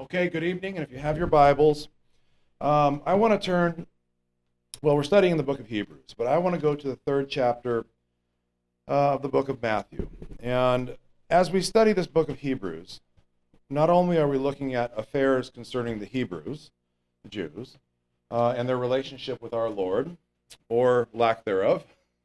Okay, good evening, and if you have your Bibles, I want to turn, we're studying the book of Hebrews, but I want to go to the third chapter of the book of Matthew. And as we study this book of Hebrews, not only are we looking at affairs concerning the Hebrews, the Jews, and their relationship with our Lord, or lack thereof,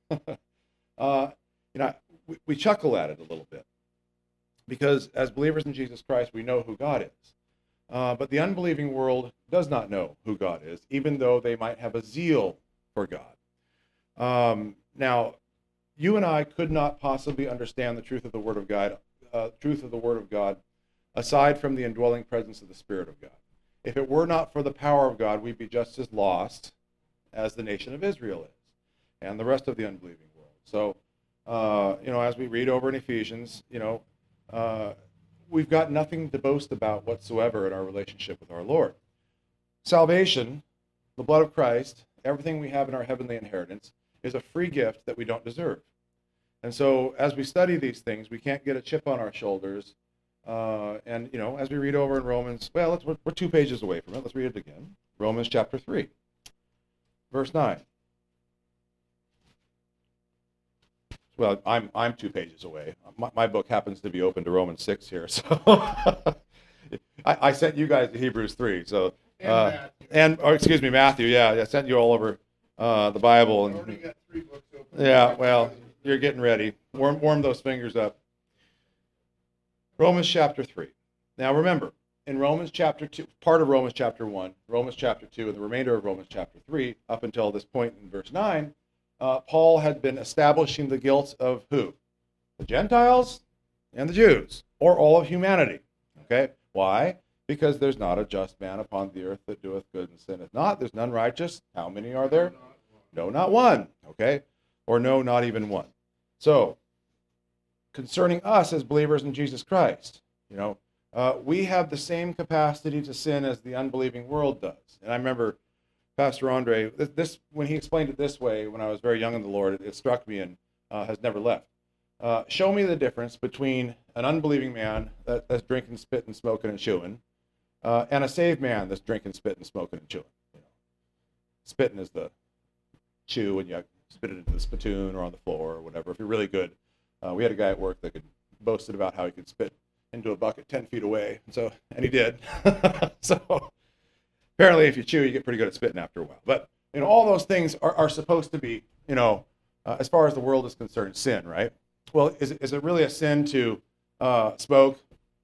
we chuckle at it a little bit, because as believers in Jesus Christ, we know who God is. But the unbelieving world does not know who God is, even though they might have a zeal for God. Now, you and I could not possibly understand the truth of the Word of God, aside from the indwelling presence of the Spirit of God. If it were not for the power of God, we'd be just as lost as the nation of Israel is, and the rest of the unbelieving world. So, as we read over in Ephesians, we've got nothing to boast about whatsoever in our relationship with our Lord. Salvation, the blood of Christ, everything we have in our heavenly inheritance, is a free gift that we don't deserve. And so as we study these things, we can't get a chip on our shoulders. As we read over in Romans, we're 2 pages away from it. Let's read it again. Romans chapter 3, verse 9. Well, I'm 2 pages away. My book happens to be open to Romans 6 here, so I sent you guys to Hebrews 3. So Matthew. Yeah, I sent you all over the Bible. I've already got 3 books open. Yeah, well, you're getting ready. Warm those fingers up. Romans chapter 3. Now remember, in Romans chapter 2, part of Romans chapter 1, Romans chapter 2, and the remainder of Romans chapter 3, up until this point in verse 9, Paul had been establishing the guilt of who? The Gentiles and the Jews, or all of humanity. Okay? Why? Because there's not a just man upon the earth that doeth good and sinneth not. There's none righteous. How many are there? No, not one. Okay? Or no, not even one. So, concerning us as believers in Jesus Christ, we have the same capacity to sin as the unbelieving world does. And I remember Pastor Andre, this when he explained it this way when I was very young in the Lord, it struck me and has never left. Show me the difference between an unbelieving man that's drinking, spitting, smoking, and chewing, and a saved man that's drinking, spitting, smoking, and chewing. Spitting is the chew, and you spit it into the spittoon or on the floor or whatever. If you're really good, we had a guy at work that boasted about how he could spit into a bucket 10 feet away, and he did. So apparently, if you chew, you get pretty good at spitting after a while. But all those things are supposed to be, as far as the world is concerned, sin, right? Well, is it really a sin to smoke?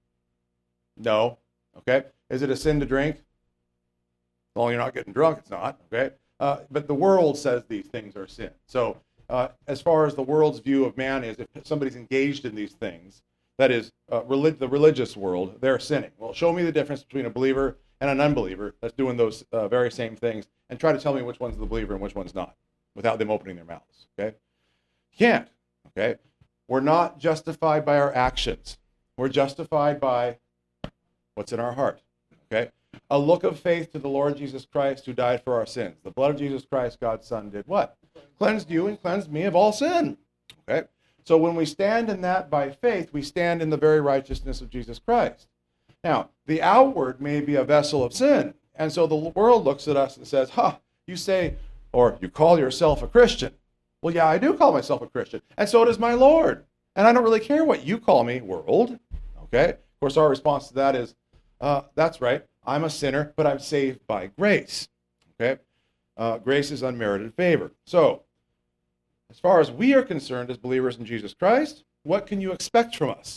No. Okay. Is it a sin to drink? Well, you're not getting drunk. It's not. Okay. But the world says these things are sin. So as far as the world's view of man is, if somebody's engaged in these things, that is the religious world, they're sinning. Well, show me the difference between a believer and an unbeliever that's doing those very same things, and try to tell me which one's the believer and which one's not, without them opening their mouths, okay? You can't, okay? We're not justified by our actions. We're justified by what's in our heart, okay? A look of faith to the Lord Jesus Christ who died for our sins. The blood of Jesus Christ, God's Son, did what? Cleansed you and cleansed me of all sin, okay? So when we stand in that by faith, we stand in the very righteousness of Jesus Christ. Now, the outward may be a vessel of sin. And so the world looks at us and says, you say, or you call yourself a Christian. Well, yeah, I do call myself a Christian. And so does my Lord. And I don't really care what you call me, world. Okay? Of course, our response to that is, that's right. I'm a sinner, but I'm saved by grace. Okay? Grace is unmerited favor. So, as far as we are concerned as believers in Jesus Christ, what can you expect from us?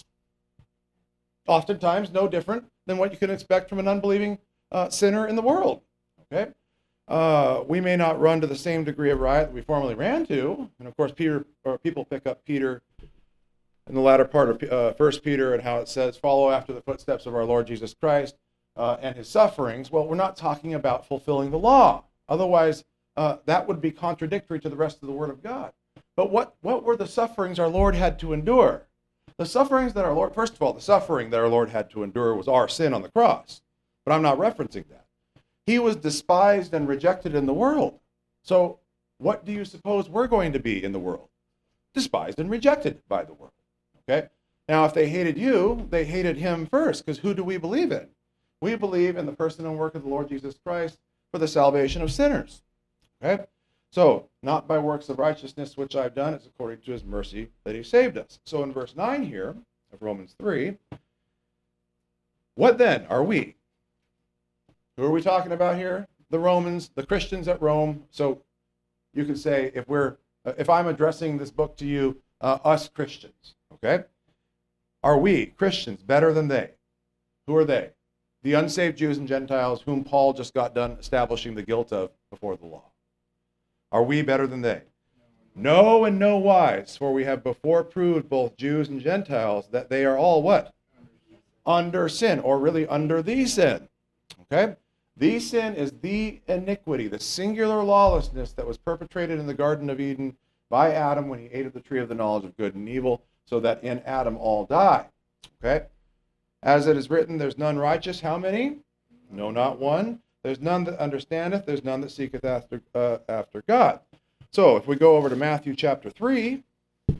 Oftentimes no different than what you can expect from an unbelieving sinner in the world. Okay, we may not run to the same degree of riot that we formerly ran to, and of course, people pick up Peter in the latter part of 1 Peter and how it says, "Follow after the footsteps of our Lord Jesus Christ and his sufferings." Well, we're not talking about fulfilling the law. Otherwise, that would be contradictory to the rest of the Word of God. But what were the sufferings our Lord had to endure? The sufferings that our Lord, first of all, the suffering that our Lord had to endure was our sin on the cross. But I'm not referencing that. He was despised and rejected in the world. So what do you suppose we're going to be in the world? Despised and rejected by the world. Okay? Now, if they hated you, they hated him first, because who do we believe in? We believe in the person and work of the Lord Jesus Christ for the salvation of sinners. Okay? So, not by works of righteousness which I've done, it's according to his mercy that he saved us. So in verse 9 here of Romans 3, what then are we? Who are we talking about here? The Romans, the Christians at Rome. So you could say, if I'm addressing this book to you, us Christians, okay? Are we, Christians, better than they? Who are they? The unsaved Jews and Gentiles whom Paul just got done establishing the guilt of before the law. Are we better than they? No, in no wise, for we have before proved both Jews and Gentiles that they are all what? Under sin, or really under the sin. Okay? The sin is the iniquity, the singular lawlessness that was perpetrated in the Garden of Eden by Adam when he ate of the tree of the knowledge of good and evil, so that in Adam all die. Okay? As it is written, there's none righteous. How many? No, not one. There's none that understandeth. There's none that seeketh after God. So if we go over to Matthew chapter 3, and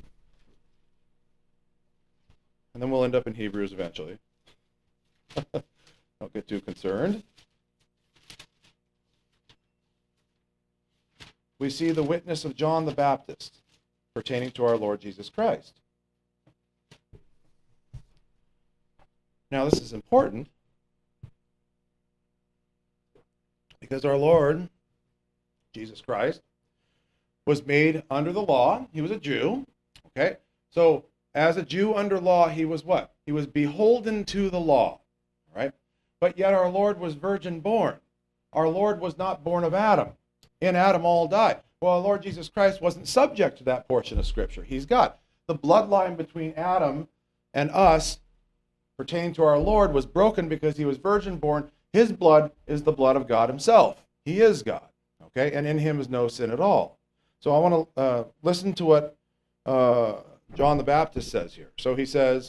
then we'll end up in Hebrews eventually. Don't get too concerned. We see the witness of John the Baptist pertaining to our Lord Jesus Christ. Now, this is important because our Lord Jesus Christ was made under the law. He was a Jew. Okay? So, as a Jew under law, he was what? He was beholden to the law. Right? But yet our Lord was virgin born. Our Lord was not born of Adam. In Adam all die. Well, our Lord Jesus Christ wasn't subject to that portion of Scripture. He's got the bloodline between Adam and us pertaining to our Lord was broken because he was virgin born. His blood is the blood of God himself. He is God. Okay? And in him is no sin at all. So I want to listen to what John the Baptist says here. So he says,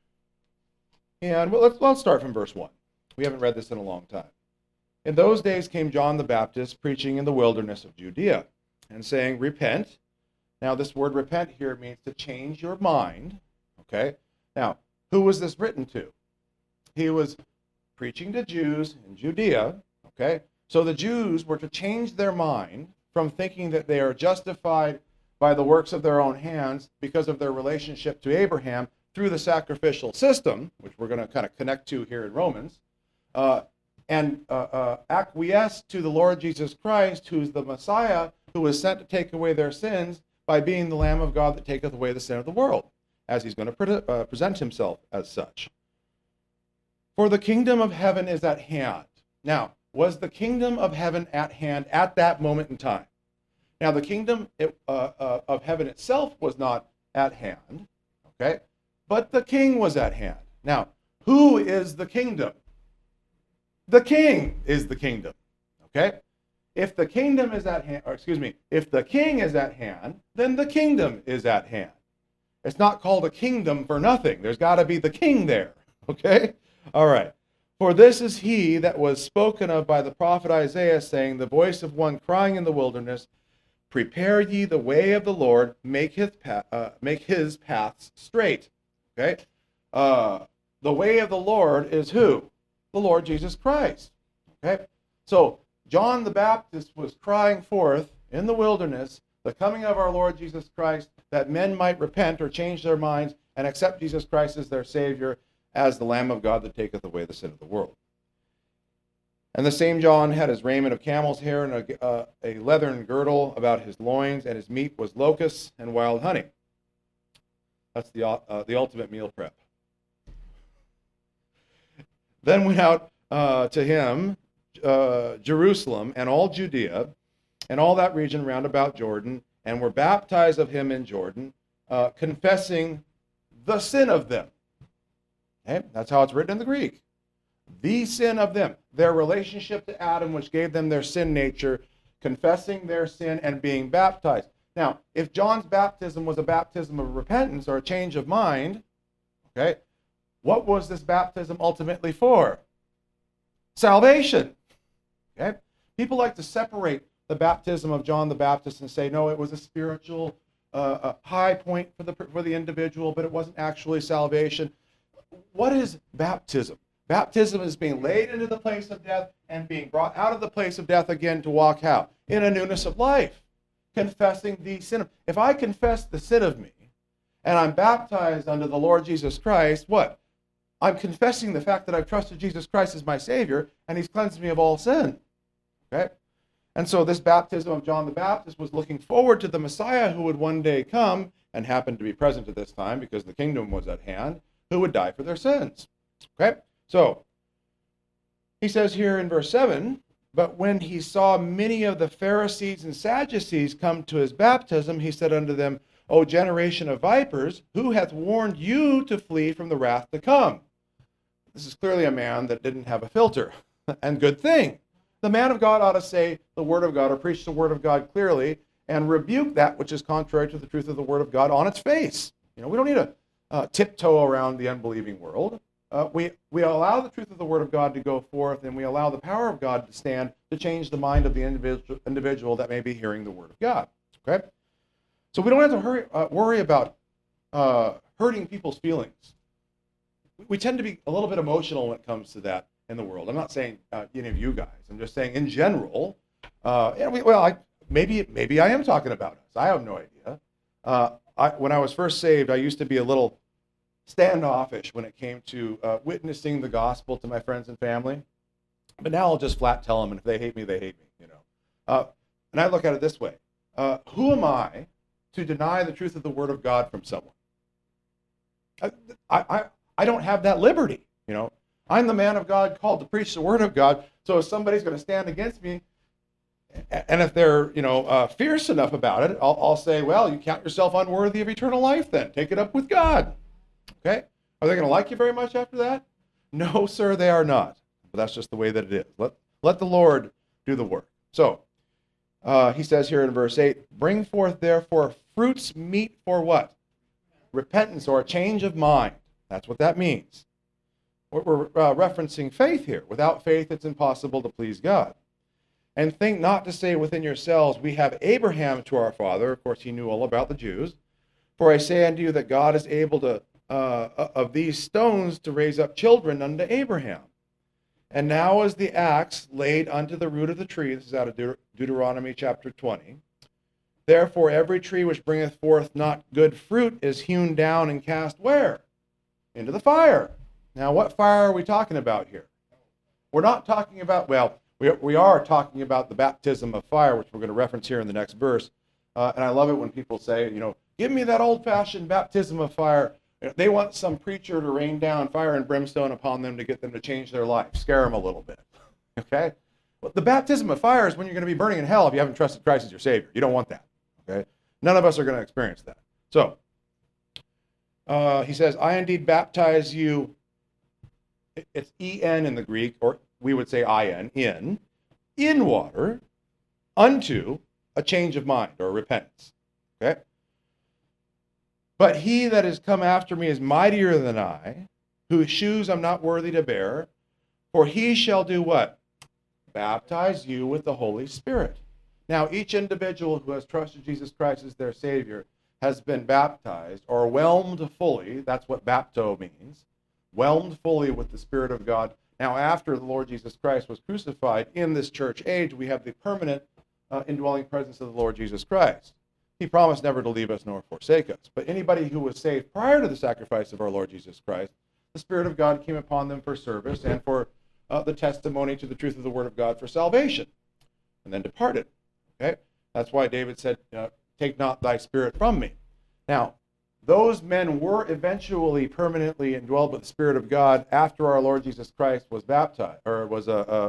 and let's start from verse 1. We haven't read this in a long time. In those days came John the Baptist preaching in the wilderness of Judea and saying, repent. Now this word repent here means to change your mind. Okay? Now, who was this written to? He was preaching to Jews in Judea. Okay? So the Jews were to change their mind from thinking that they are justified by the works of their own hands because of their relationship to Abraham through the sacrificial system, which we're going to kind of connect to here in Romans, and acquiesce to the Lord Jesus Christ, who's the Messiah, who was sent to take away their sins by being the Lamb of God that taketh away the sin of the world, as he's going to present himself as such. For the kingdom of heaven is at hand. Now, was the kingdom of heaven at hand at that moment in time? Now, the kingdom of heaven itself was not at hand, okay? But the king was at hand. Now, who is the kingdom? The king is the kingdom, okay? If the kingdom is at hand, if the king is at hand, then the kingdom is at hand. It's not called a kingdom for nothing. There's got to be the king there, okay? All right. For this is he that was spoken of by the prophet Isaiah, saying, the voice of one crying in the wilderness, prepare ye the way of the Lord, make his paths straight. Okay? The way of the Lord is who? The Lord Jesus Christ. Okay? So, John the Baptist was crying forth in the wilderness the coming of our Lord Jesus Christ, that men might repent or change their minds and accept Jesus Christ as their Savior, as the Lamb of God that taketh away the sin of the world. And the same John had his raiment of camel's hair and a leathern girdle about his loins, and his meat was locusts and wild honey. That's the ultimate meal prep. Then went out to him Jerusalem and all Judea and all that region round about Jordan, and were baptized of him in Jordan, confessing the sin of them. Okay? That's how it's written in the Greek. The sin of them, their relationship to Adam, which gave them their sin nature, confessing their sin and being baptized. Now, if John's baptism was a baptism of repentance or a change of mind, okay, what was this baptism ultimately for? Salvation. Okay? People like to separate the baptism of John the Baptist and say, no, it was a spiritual high point for the individual, but it wasn't actually salvation. What is baptism? Baptism is being laid into the place of death and being brought out of the place of death again to walk how? In a newness of life. Confessing the sin. If I confess the sin of me and I'm baptized under the Lord Jesus Christ, what? I'm confessing the fact that I've trusted Jesus Christ as my Savior and He's cleansed me of all sin. Okay? And so this baptism of John the Baptist was looking forward to the Messiah who would one day come and happened to be present at this time because the kingdom was at hand, who would die for their sins. Okay? So, he says here in verse 7, but when he saw many of the Pharisees and Sadducees come to his baptism, he said unto them, O generation of vipers, who hath warned you to flee from the wrath to come? This is clearly a man that didn't have a filter, and good thing. The man of God ought to say the word of God or preach the word of God clearly and rebuke that which is contrary to the truth of the word of God on its face. We don't need to tiptoe around the unbelieving world. We allow the truth of the word of God to go forth, and we allow the power of God to stand to change the mind of the individual that may be hearing the word of God. Okay? So we don't have to worry about hurting people's feelings. We tend to be a little bit emotional when it comes to that in the world. I'm not saying any of you guys. I'm just saying in general. Maybe I am talking about us. I have no idea. When I was first saved, I used to be a little standoffish when it came to witnessing the gospel to my friends and family. But now I'll just flat tell them, and if they hate me, they hate me. And I look at it this way. Who am I to deny the truth of the word of God from someone? I don't have that liberty. I'm the man of God called to preach the word of God. So if somebody's going to stand against me, and if they're fierce enough about it, I'll say, well, you count yourself unworthy of eternal life then. Take it up with God. Okay? Are they going to like you very much after that? No, sir, they are not. But that's just the way that it is. Let the Lord do the work. So, he says here in verse 8, bring forth therefore fruits meet for what? Repentance or a change of mind. That's what that means. We're referencing faith here. Without faith, it's impossible to please God. And think not to say within yourselves, we have Abraham to our father. Of course, he knew all about the Jews. For I say unto you that God is able to of these stones to raise up children unto Abraham. And now is the axe laid unto the root of the tree. This is out of Deuteronomy chapter 20. Therefore every tree which bringeth forth not good fruit is hewn down and cast where? Into the fire. Now what fire are we talking about here? We're not talking about, we are talking about the baptism of fire, which we're going to reference here in the next verse. And I love it when people say, give me that old-fashioned baptism of fire. They want some preacher to rain down fire and brimstone upon them to get them to change their life, scare them a little bit. Okay? Well, the baptism of fire is when you're going to be burning in hell if you haven't trusted Christ as your Savior. You don't want that. Okay? None of us are going to experience that. So, he says, I indeed baptize you, it's E-N in the Greek, or we would say I-N, in water, unto a change of mind or repentance. Okay? But he that is come after me is mightier than I, whose shoes I'm not worthy to bear, for he shall do what? Baptize you with the Holy Spirit. Now, each individual who has trusted Jesus Christ as their Savior has been baptized or whelmed fully. That's what bapto means. Whelmed fully with the Spirit of God. Now, after the Lord Jesus Christ was crucified in this church age, we have the permanent indwelling presence of the Lord Jesus Christ. He promised never to leave us nor forsake us. But anybody who was saved prior to the sacrifice of our Lord Jesus Christ, the Spirit of God came upon them for service and for the testimony to the truth of the Word of God for salvation, and then departed. Okay? That's why David said, take not thy spirit from me. Now, those men were eventually permanently indwelled with the Spirit of God after our Lord Jesus Christ was baptized, or was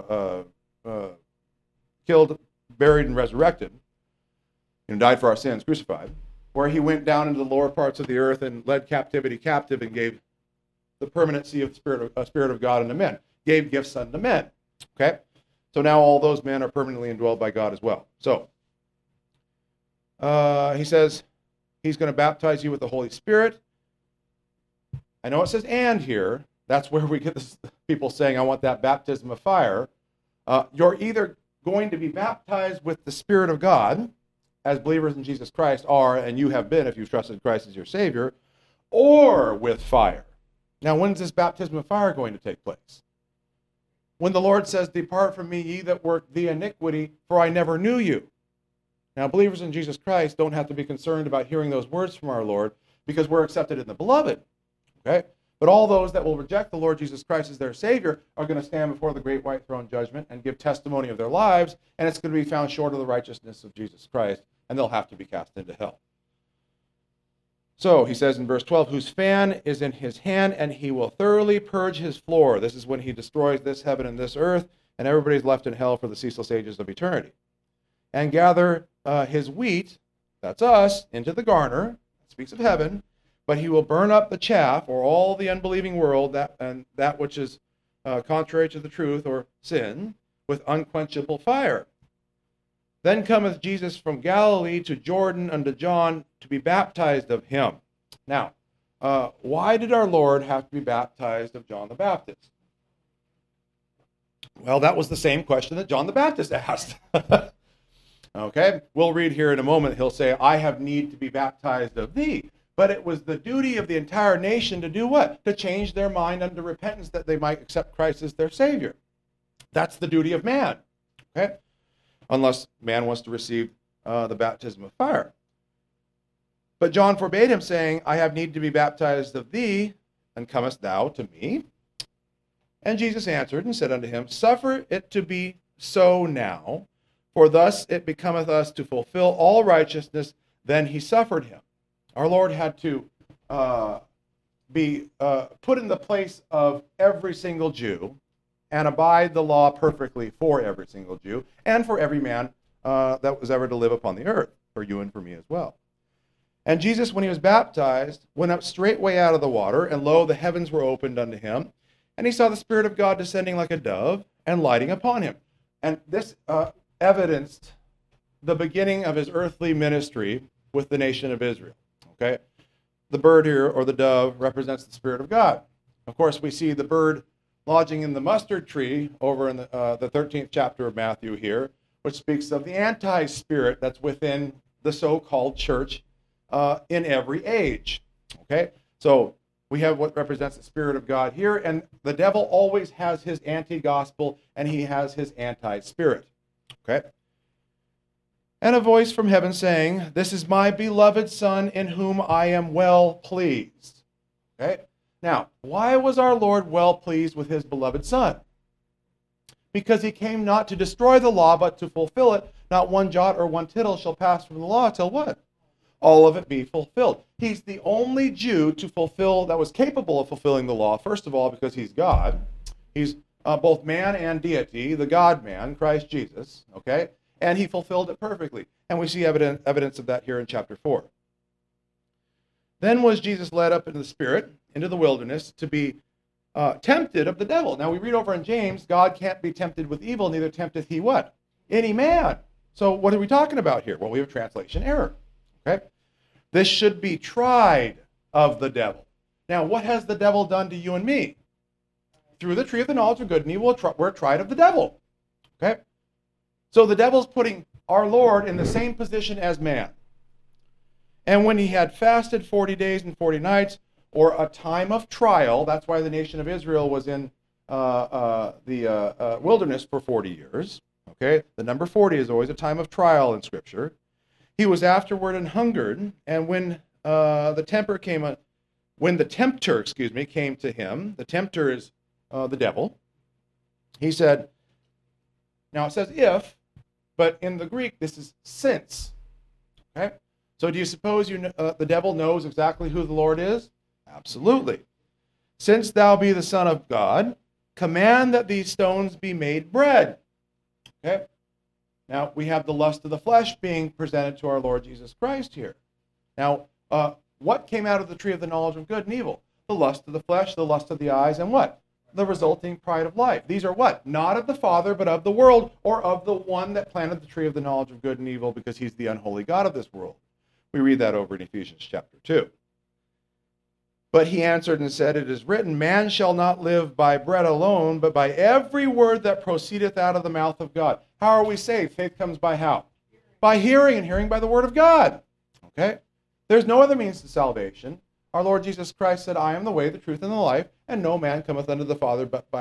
killed, buried, and resurrected, and died for our sins, crucified, where he went down into the lower parts of the earth and led captivity captive and gave the permanency of the Spirit of God unto men, gave gifts unto men. Okay? So now all those men are permanently indwelled by God as well. So, he says, he's going to baptize you with the Holy Spirit. I know it says and here. That's where we get this, people saying, I want that baptism of fire. You're either going to be baptized with the Spirit of God, as believers in Jesus Christ are, and you have been if you've trusted Christ as your Savior, or with fire. Now, when's this baptism of fire going to take place? when the Lord says, "Depart from me, ye that work the iniquity, for I never knew you." Now, believers in Jesus Christ don't have to be concerned about hearing those words from our Lord because we're accepted in the beloved. Okay? But all those that will reject the Lord Jesus Christ as their Savior are going to stand before the great white throne judgment and give testimony of their lives, and it's going to be found short of the righteousness of Jesus Christ, and they'll have to be cast into hell. So he says in verse 12, "Whose fan is in his hand, and he will thoroughly purge his floor." This is when he destroys this heaven and this earth, and everybody's left in hell for the ceaseless ages of eternity. "And gather his wheat," that's us, "into the garner," that speaks of heaven, "but he will burn up the chaff," or all the unbelieving world, that which is contrary to the truth or sin, "with unquenchable fire. Then cometh Jesus from Galilee to Jordan unto John to be baptized of him." Now, why did our Lord have to be baptized of John the Baptist? Well, that was the same question that John the Baptist asked. Okay, we'll read here in a moment. He'll say, "I have need to be baptized of thee." But it was the duty of the entire nation to do what? To change their mind unto repentance that they might accept Christ as their Savior. That's the duty of man. Okay? Unless man wants to receive the baptism of fire. But John forbade him, saying, "I have need to be baptized of thee, and comest thou to me?" And Jesus answered and said unto him, "Suffer it to be so now, for thus it becometh us to fulfill all righteousness." Then he suffered him. Our Lord had to be put in the place of every single Jew and abide the law perfectly for every single Jew and for every man that was ever to live upon the earth, for you and for me as well. "And Jesus, when he was baptized, went up straightway out of the water, and lo, the heavens were opened unto him, and he saw the Spirit of God descending like a dove and lighting upon him." And this evidenced the beginning of his earthly ministry with the nation of Israel. Okay? The bird here, or the dove, represents the Spirit of God. Of course, we see the bird lodging in the mustard tree over in the 13th chapter of Matthew here, which speaks of the anti-spirit that's within the so-called church in every age. Okay? So we have what represents the Spirit of God here, and the devil always has his anti-gospel, and he has his anti-spirit. Okay? "And a voice from heaven saying, This is my beloved Son, in whom I am well pleased." Okay? Now, why was our Lord well pleased with his beloved Son? Because he came not to destroy the law, but to fulfill it. Not one jot or one tittle shall pass from the law till what? All of it be fulfilled. He's the only Jew to fulfill, that was capable of fulfilling the law, first of all, because he's God. He's both man and deity, the God-man, Christ Jesus, okay? And he fulfilled it perfectly. And we see evidence of that here in chapter 4. "Then was Jesus led up into the Spirit, into the wilderness, to be tempted of the devil." Now we read over in James, God can't be tempted with evil, neither tempteth he what? Any man. So what are we talking about here? Well, we have a translation error. Okay? "This should be tried of the devil." Now, what has the devil done to you and me? Through the tree of the knowledge of good and evil, we're tried of the devil. Okay? So the devil's putting our Lord in the same position as man. "And when he had fasted 40 days and 40 nights, or a time of trial," that's why the nation of Israel was in the wilderness for 40 years. Okay? The number 40 is always a time of trial in Scripture. "He was afterward and hungered, and when the tempter came to him," the tempter is the devil, "he said," now it says "if," but in the Greek this is "since." Okay? So do you suppose the devil knows exactly who the Lord is? Absolutely. "Since thou be the Son of God, command that these stones be made bread." Okay? Now, we have the lust of the flesh being presented to our Lord Jesus Christ here. Now, what came out of the tree of the knowledge of good and evil? The lust of the flesh, the lust of the eyes, and what? The resulting pride of life. These are what? Not of the Father, but of the world, or of the one that planted the tree of the knowledge of good and evil, because he's the unholy God of this world. We read that over in Ephesians chapter 2. "But he answered and said, It is written, Man shall not live by bread alone, but by every word that proceedeth out of the mouth of God." How are we saved? Faith comes by how? By hearing, and hearing by the word of God. Okay? There's no other means to salvation. Our Lord Jesus Christ said, "I am the way, the truth, and the life, and no man cometh unto the Father but by me."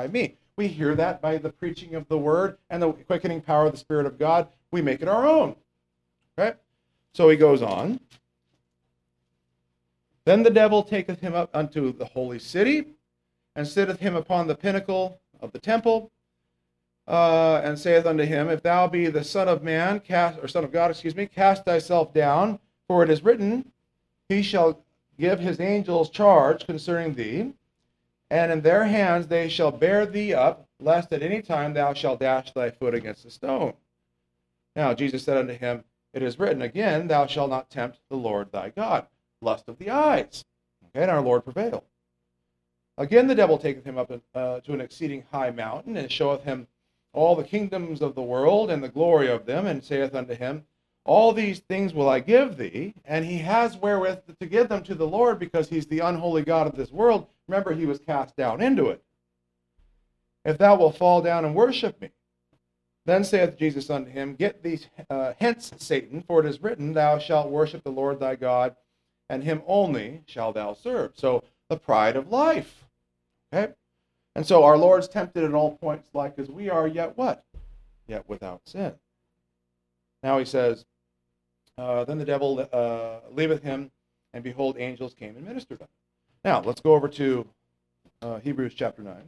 We hear that by the preaching of the word and the quickening power of the Spirit of God. We make it our own. Okay? So he goes on. Then the devil taketh him up unto the holy city, and sitteth him upon the pinnacle of the temple, and saith unto him, If thou be the Son of Man, Son of God, cast thyself down, for it is written, He shall give his angels charge concerning thee, and in their hands they shall bear thee up, lest at any time thou shalt dash thy foot against a stone. Now Jesus said unto him, It is written again, Thou shalt not tempt the Lord thy God. Lust of the eyes. Okay, and our Lord prevailed. Again the devil taketh him up to an exceeding high mountain, and showeth him all the kingdoms of the world and the glory of them, and saith unto him, All these things will I give thee. And he has wherewith to give them to the Lord, because he's the unholy God of this world. Remember, he was cast down into it. If thou wilt fall down and worship me. Then saith Jesus unto him, Get thee hence, Satan, for it is written, Thou shalt worship the Lord thy God, and him only shalt thou serve. So the pride of life. Okay? And so our Lord's tempted at all points like as we are, yet what? Yet without sin. Now he says, Then the devil leaveth him, and behold, angels came and ministered unto him. Now, let's go over to Hebrews chapter 9.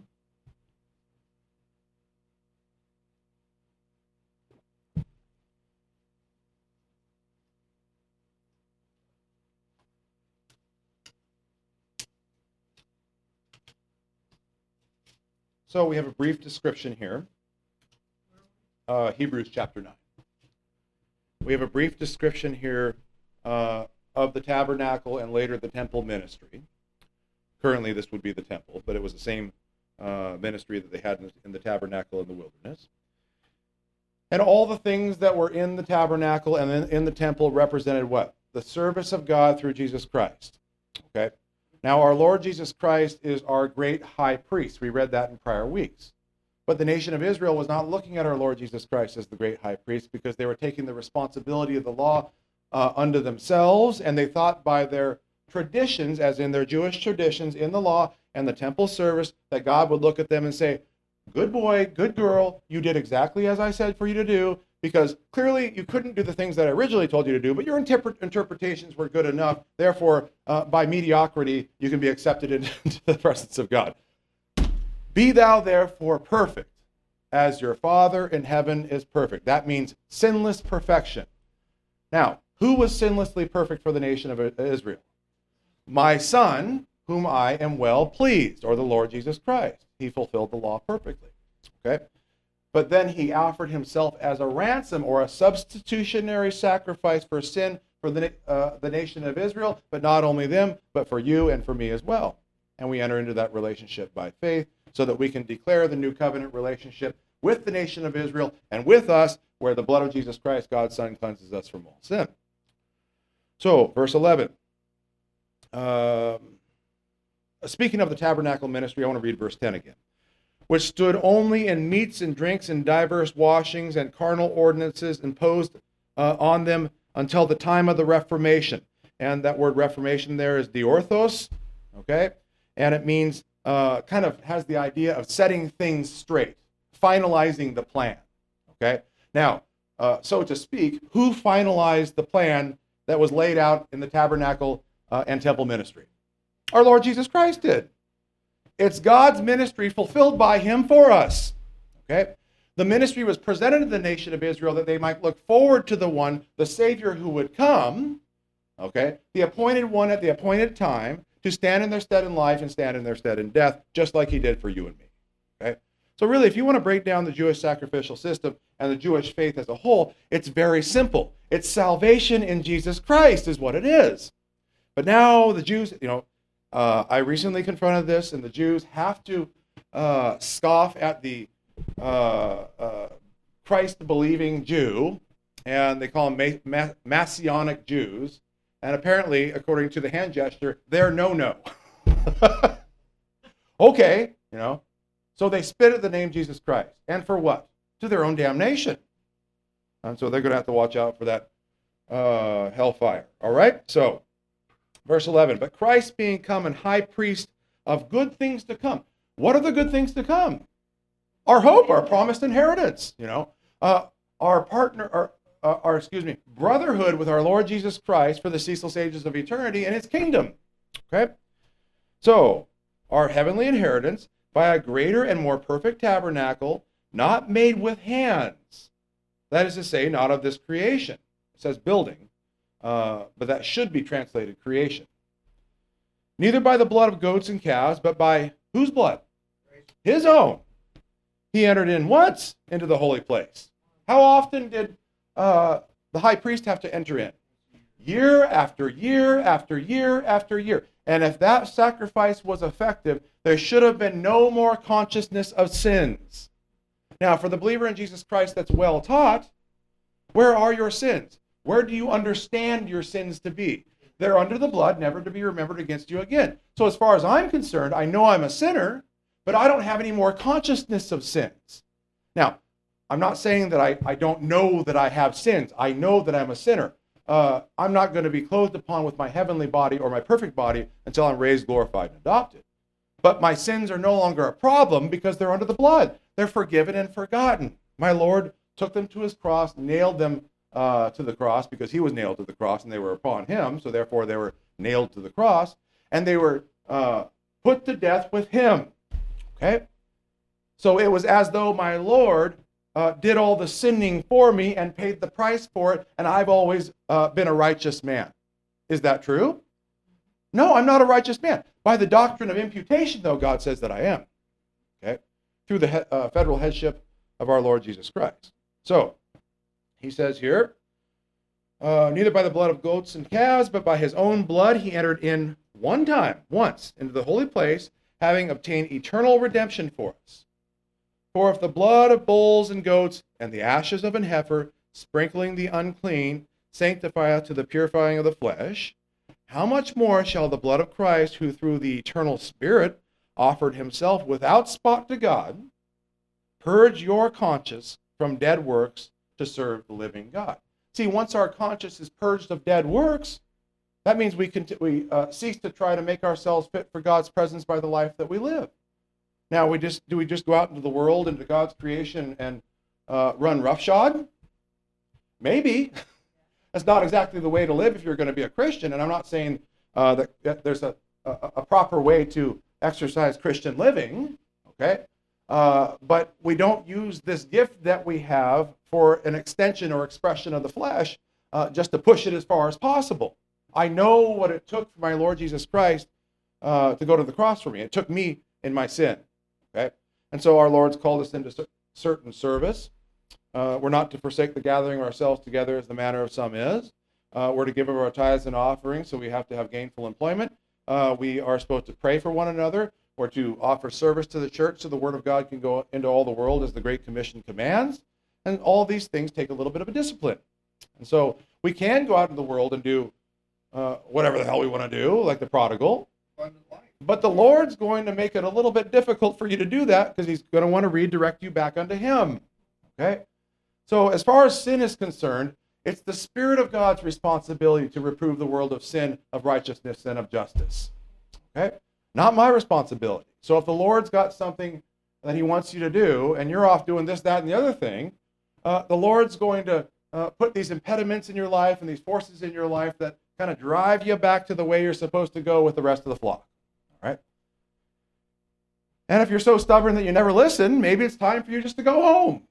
So we have a brief description here. Hebrews chapter 9. We have a brief description here of the tabernacle and later the temple ministry. Currently, this would be the temple, but it was the same ministry that they had in the tabernacle in the wilderness. And all the things that were in the tabernacle and in the temple represented what? The service of God through Jesus Christ. Okay? Now, our Lord Jesus Christ is our great high priest. We read that in prior weeks. But the nation of Israel was not looking at our Lord Jesus Christ as the great high priest, because they were taking the responsibility of the law unto themselves, and they thought by their traditions, as in their Jewish traditions in the law and the temple service, that God would look at them and say, Good boy, good girl, you did exactly as I said for you to do, because clearly you couldn't do the things that I originally told you to do, but your interpretations were good enough. Therefore, by mediocrity, you can be accepted into the presence of God. Be thou therefore perfect, as your Father in heaven is perfect. That means sinless perfection. Now, who was sinlessly perfect for the nation of Israel? My Son, whom I am well pleased, or the Lord Jesus Christ. He fulfilled the law perfectly. Okay? But then he offered himself as a ransom or a substitutionary sacrifice for sin for the nation of Israel, but not only them, but for you and for me as well. And we enter into that relationship by faith so that we can declare the new covenant relationship with the nation of Israel and with us, where the blood of Jesus Christ, God's Son, cleanses us from all sin. So, verse 11. Speaking of the tabernacle ministry, I want to read verse 10 again. Which stood only in meats and drinks and diverse washings and carnal ordinances imposed on them until the time of the Reformation. And that word Reformation there is diorthos, okay? And it means, kind of has the idea of setting things straight, finalizing the plan, okay? Now, so to speak, who finalized the plan that was laid out in the tabernacle and temple ministry? Our Lord Jesus Christ did. It's God's ministry fulfilled by him for us. Okay? The ministry was presented to the nation of Israel that they might look forward to the Savior who would come, okay? The appointed one at the appointed time to stand in their stead in life and stand in their stead in death, just like he did for you and me. Okay? So really, if you want to break down the Jewish sacrificial system and the Jewish faith as a whole, it's very simple. It's salvation in Jesus Christ is what it is. But now the Jews, I recently confronted this, and the Jews have to scoff at the Christ-believing Jew, and they call them Messianic Jews. And apparently, according to the hand gesture, they're no-no. Okay, So they spit at the name Jesus Christ. And for what? To their own damnation. And so they're going to have to watch out for that hellfire. All right? So, verse 11, but Christ being come and high priest of good things to come. What are the good things to come? our hope, our promised inheritance, our partner, brotherhood with our Lord Jesus Christ for the ceaseless ages of eternity and his kingdom. Okay? So, our heavenly inheritance by a greater and more perfect tabernacle, not made with hands. That is to say, not of this creation. It says building, but that should be translated creation. Neither by the blood of goats and calves, but by whose blood? His own. He entered in once into the holy place. How often did the high priest have to enter in? Year after year after year after year. And if that sacrifice was effective, there should have been no more consciousness of sins. Now, for the believer in Jesus Christ that's well taught, where are your sins? Where do you understand your sins to be? They're under the blood, never to be remembered against you again. So as far as I'm concerned, I know I'm a sinner, but I don't have any more consciousness of sins. Now, I'm not saying that I don't know that I have sins. I know that I'm a sinner. I'm not going to be clothed upon with my heavenly body or my perfect body until I'm raised, glorified, and adopted. But my sins are no longer a problem because they're under the blood. They're forgiven and forgotten. My Lord took them to his cross, nailed them to the cross because he was nailed to the cross and they were upon him. So therefore they were nailed to the cross and they were put to death with him. Okay? So it was as though my Lord did all the sinning for me and paid the price for it, and I've always been a righteous man. Is that true? No, I'm not a righteous man. By the doctrine of imputation, though, God says that I am. Okay? Through the federal headship of our Lord Jesus Christ. So, he says here, neither by the blood of goats and calves, but by his own blood he entered in once, into the holy place, having obtained eternal redemption for us. For if the blood of bulls and goats and the ashes of an heifer, sprinkling the unclean, sanctifieth to the purifying of the flesh, how much more shall the blood of Christ, who through the eternal Spirit offered himself without spot to God, purge your conscience from dead works to serve the living God? See, once our conscience is purged of dead works, that means we cease to try to make ourselves fit for God's presence by the life that we live. Now, do we just go out into the world, into God's creation, and run roughshod? Maybe. That's not exactly the way to live if you're going to be a Christian. And I'm not saying that there's a proper way to exercise Christian living, okay? But we don't use this gift that we have for an extension or expression of the flesh just to push it as far as possible. I know what it took for my Lord Jesus Christ to go to the cross for me. It took me in my sin. Okay? And so our Lord's called us into certain service. We're not to forsake the gathering of ourselves together as the manner of some is. We're to give of our tithes and offerings, so we have to have gainful employment. We are supposed to pray for one another, or to offer service to the church so the word of God can go into all the world as the Great Commission commands. And all these things take a little bit of a discipline. And so we can go out in the world and do whatever the hell we want to do, like the prodigal. But the Lord's going to make it a little bit difficult for you to do that because he's going to want to redirect you back unto him. Okay? So as far as sin is concerned, it's the Spirit of God's responsibility to reprove the world of sin, of righteousness, and of justice. Okay? Not my responsibility. So if the Lord's got something that he wants you to do, and you're off doing this, that, and the other thing, the Lord's going to put these impediments in your life and these forces in your life that kind of drive you back to the way you're supposed to go with the rest of the flock. All right? And if you're so stubborn that you never listen, maybe it's time for you just to go home.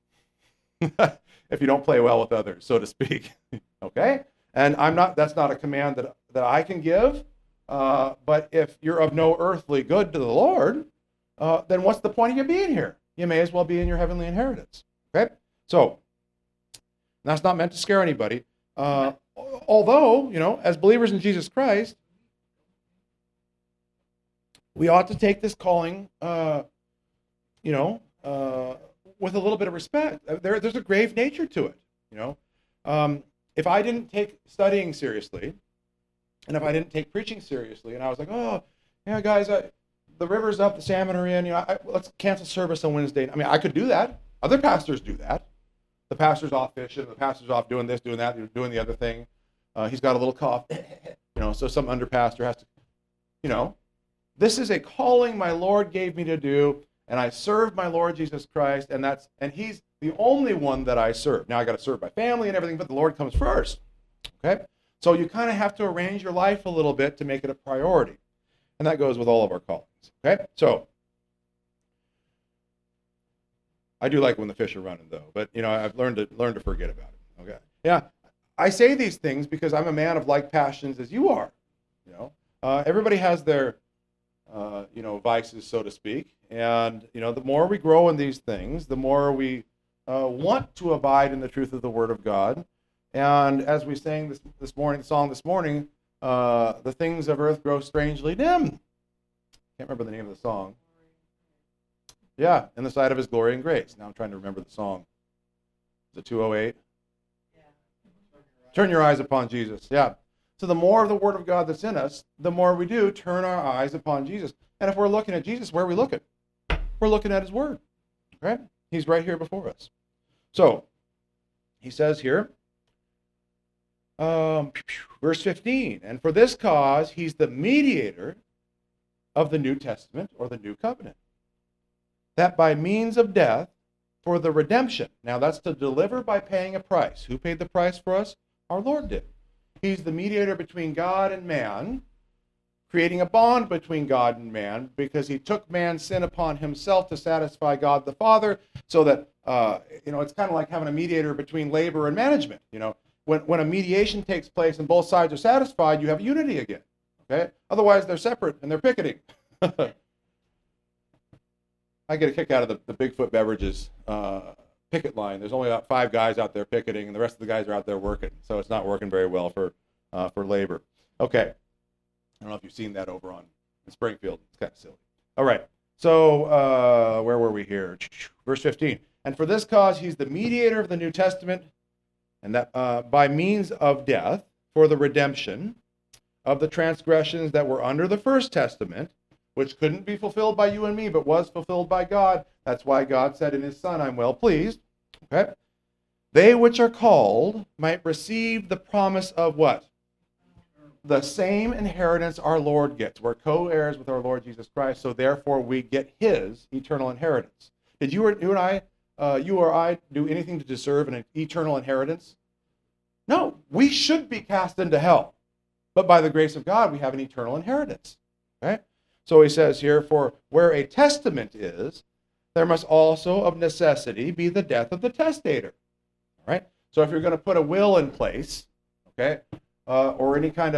If you don't play well with others, so to speak. Okay? And that's not a command that I can give. But if you're of no earthly good to the Lord, then what's the point of you being here? You may as well be in your heavenly inheritance. Okay? So, that's not meant to scare anybody. Although, as believers in Jesus Christ, we ought to take this calling, with a little bit of respect. There's a grave nature to it, If I didn't take studying seriously, and if I didn't take preaching seriously, and I was like, oh, yeah, guys, the river's up, the salmon are in, let's cancel service on Wednesday. I mean, I could do that. Other pastors do that. The pastor's off fishing, the pastor's off doing this, doing that, doing the other thing. He's got a little cough, so some under pastor has to, this is a calling my Lord gave me to do, and I serve my Lord Jesus Christ, and he's the only one that I serve. Now I got to serve my family and everything, but the Lord comes first. Okay? So you kind of have to arrange your life a little bit to make it a priority. And that goes with all of our callings. Okay? So I do like when the fish are running, though, but I've learned to forget about it. Okay? Yeah, I say these things because I'm a man of like passions as you are. Everybody has their vices, so to speak, and the more we grow in these things, the more we want to abide in the truth of the Word of God. And as we sang this morning, the things of earth grow strangely dim. Can't remember the name of the song. Yeah, in the sight of His glory and grace. Now I'm trying to remember the song. Is it 208? Yeah. Turn your eyes upon Jesus. Yeah. So the more of the Word of God that's in us, the more we do turn our eyes upon Jesus. And if we're looking at Jesus, where are we looking? We're looking at His Word. Right? He's right here before us. So he says here, verse 15, and for this cause He's the mediator of the New Testament or the New Covenant, that by means of death for the redemption. Now that's to deliver by paying a price. Who paid the price for us? Our Lord did. He's the mediator between God and man, creating a bond between God and man, because He took man's sin upon Himself to satisfy God the Father, so that it's kind of like having a mediator between labor and management. When a mediation takes place and both sides are satisfied, you have unity again. Okay? Otherwise, they're separate and they're picketing. I get a kick out of the Bigfoot Beverages picket line. There's only about 5 guys out there picketing, and the rest of the guys are out there working. So it's not working very well for labor. Okay. I don't know if you've seen that over in Springfield. It's kind of silly. All right. So where were we here? Verse 15. And for this cause He's the mediator of the New Testament, and that by means of death for the redemption of the transgressions that were under the first testament, which couldn't be fulfilled by you and me, but was fulfilled by God. That's why God said in His Son, I'm well pleased. Okay? They which are called might receive the promise of what? The same inheritance our Lord gets. We're co-heirs with our Lord Jesus Christ, so therefore we get His eternal inheritance. Did you or I do anything to deserve an eternal inheritance? No, we should be cast into hell. But by the grace of God, we have an eternal inheritance. Okay? So he says here, for where a testament is, there must also of necessity be the death of the testator. All right? So if you're going to put a will in place, okay, or any kind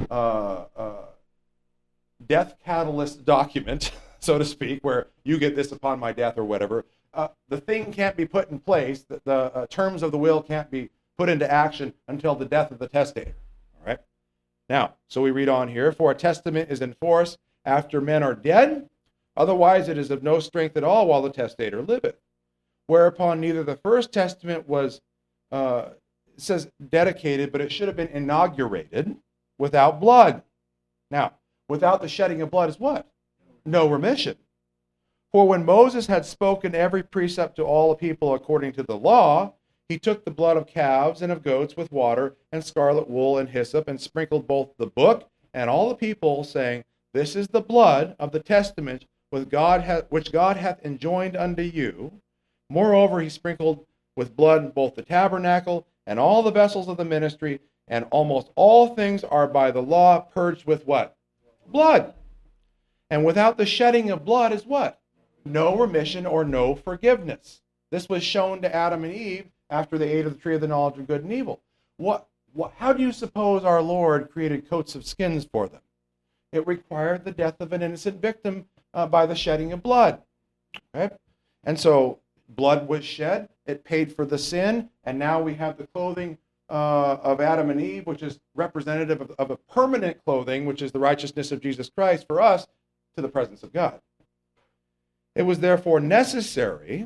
of death catalyst document, so to speak, where you get this upon my death or whatever, the thing can't be put in place, the terms of the will can't be put into action until the death of the testator. All right? Now, so we read on here, for a testament is in force after men are dead, otherwise it is of no strength at all while the testator liveth. Whereupon neither the first testament was, it says dedicated, but it should have been inaugurated without blood. Now, without the shedding of blood is what? No remission. For when Moses had spoken every precept to all the people according to the law, he took the blood of calves and of goats with water and scarlet wool and hyssop, and sprinkled both the book and all the people, saying, This is the blood of the testament which God hath enjoined unto you. Moreover, he sprinkled with blood both the tabernacle and all the vessels of the ministry, and almost all things are by the law purged with what? Blood. And without the shedding of blood is what? No remission or no forgiveness. This was shown to Adam and Eve after they ate of the tree of the knowledge of good and evil. How do you suppose our Lord created coats of skins for them? It required the death of an innocent victim by the shedding of blood. Okay? And so blood was shed, it paid for the sin, and now we have the clothing of Adam and Eve, which is representative of a permanent clothing, which is the righteousness of Jesus Christ for us, to the presence of God. It was therefore necessary,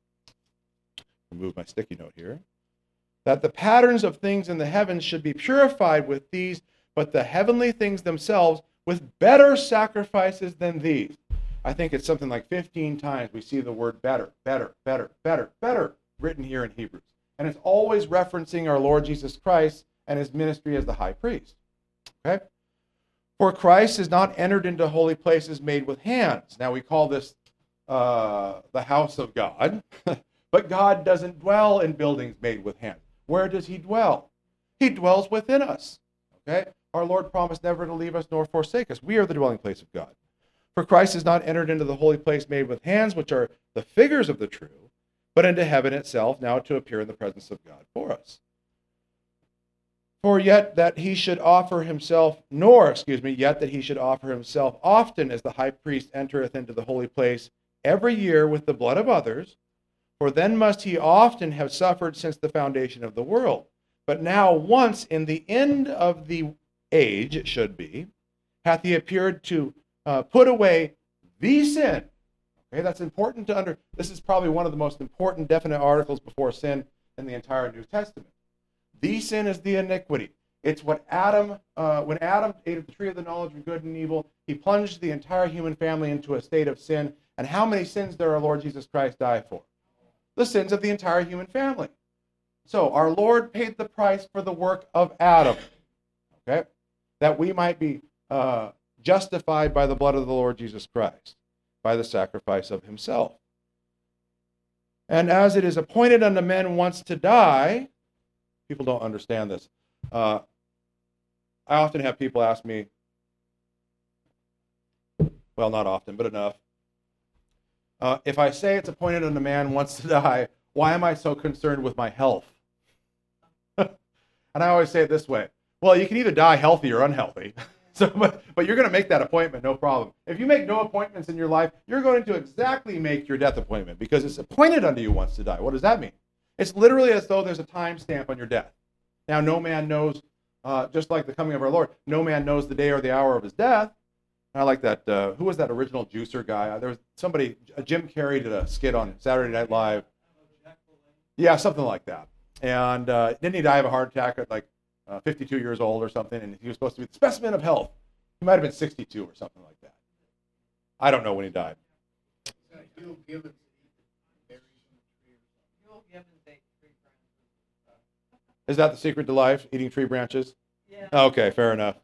remove my sticky note here, that the patterns of things in the heavens should be purified with these, but the heavenly things themselves with better sacrifices than these. I think it's something like 15 times we see the word better, better, better, better, better written here in Hebrews. And it's always referencing our Lord Jesus Christ and His ministry as the high priest. Okay? For Christ has not entered into holy places made with hands. Now we call this the house of God, but God doesn't dwell in buildings made with hands. Where does he dwell? He dwells within us. Okay? Our Lord promised never to leave us nor forsake us. We are the dwelling place of God. For Christ has not entered into the holy place made with hands, which are the figures of the true, but into heaven itself, now to appear in the presence of God for us. Yet that he should offer himself often as the high priest entereth into the holy place every year with the blood of others, for then must he often have suffered since the foundation of the world. But now once in the end of the age, it should be, hath he appeared to put away the sin. Okay, that's important to this is probably one of the most important definite articles before sin in the entire New Testament. The sin is the iniquity. It's what when Adam ate of the tree of the knowledge of good and evil, he plunged the entire human family into a state of sin. And how many sins did our Lord Jesus Christ die for? The sins of the entire human family. So our Lord paid the price for the work of Adam, okay, that we might be justified by the blood of the Lord Jesus Christ, by the sacrifice of himself. And as it is appointed unto men once to die, people don't understand this. I often have people ask me, well, not often, but enough. If I say it's appointed unto man once to die, why am I so concerned with my health? And I always say it this way. Well, you can either die healthy or unhealthy. But you're going to make that appointment, no problem. If you make no appointments in your life, you're going to exactly make your death appointment because it's appointed unto you once to die. What does that mean? It's literally as though there's a time stamp on your death. Now, no man knows, just like the coming of our Lord, no man knows the day or the hour of his death. And I like that. Who was that original juicer guy? There was somebody, Jim Carrey did a skit on Saturday Night Live. Yeah, something like that. And didn't he die of a heart attack at like 52 years old or something? And he was supposed to be the specimen of health. He might have been 62 or something like that. I don't know when he died. Is that the secret to life, eating tree branches? Yeah. Okay, fair enough.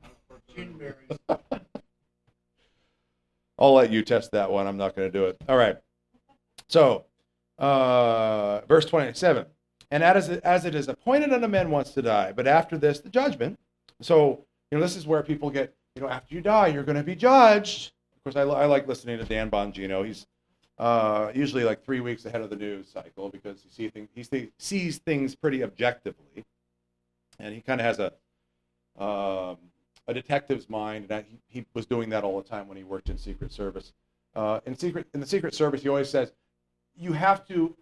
I'll let you test that one. I'm not going to do it. All right. So, verse 27. And as it is appointed unto men once to die, but after this, the judgment. So, this is where people get, after you die, you're going to be judged. Of course, I like listening to Dan Bongino. He's usually like 3 weeks ahead of the news cycle because he sees things pretty objectively. And he kind of has a detective's mind, and he was doing that all the time when he worked in Secret Service. In the Secret Service, he always says, you have to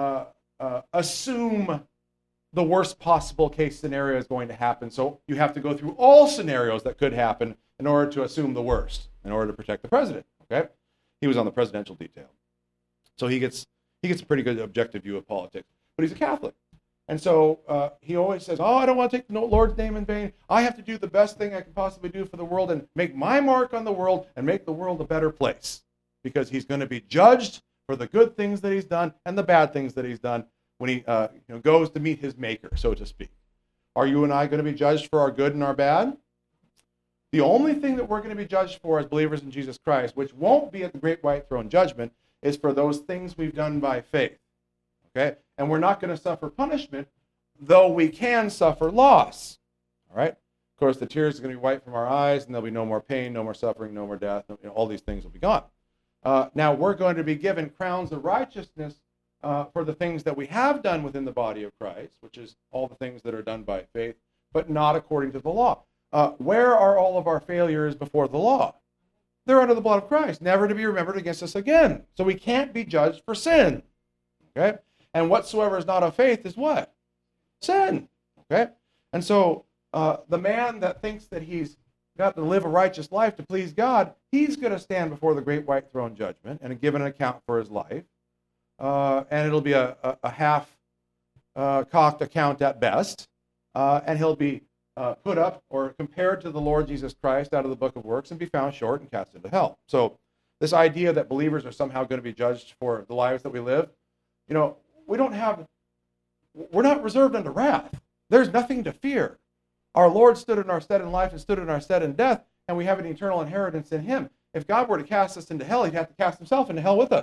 assume the worst possible case scenario is going to happen. So you have to go through all scenarios that could happen in order to assume the worst, in order to protect the president. Okay, he was on the presidential detail, so he gets a pretty good objective view of politics. But he's a Catholic, and so he always says, "Oh, I don't want to take the Lord's name in vain. I have to do the best thing I can possibly do for the world and make my mark on the world and make the world a better place, because he's going to be judged for the good things that he's done and the bad things that he's done when he goes to meet his maker, so to speak." Are you and I going to be judged for our good and our bad? The only thing that we're going to be judged for as believers in Jesus Christ, which won't be at the great white throne judgment, is for those things we've done by faith. Okay? And we're not going to suffer punishment, though we can suffer loss. All right? Of course, the tears are going to be wiped from our eyes, and there'll be no more pain, no more suffering, no more death. All these things will be gone. Now, we're going to be given crowns of righteousness for the things that we have done within the body of Christ, which is all the things that are done by faith, but not according to the law. Where are all of our failures before the law? They're under the blood of Christ, never to be remembered against us again. So we can't be judged for sin. Okay? And whatsoever is not of faith is what? Sin. Okay? And so the man that thinks that he's got to live a righteous life to please God, he's going to stand before the great white throne judgment and give an account for his life. And it'll be a half-cocked account at best. And he'll be put up or compared to the Lord Jesus Christ out of the book of works and be found short and cast into hell. So this idea that believers are somehow going to be judged for the lives that we live, we're not reserved unto wrath. There's nothing to fear. Our Lord stood in our stead in life and stood in our stead in death, and we have an eternal inheritance in him. If God were to cast us into hell, he'd have to cast himself into hell with us.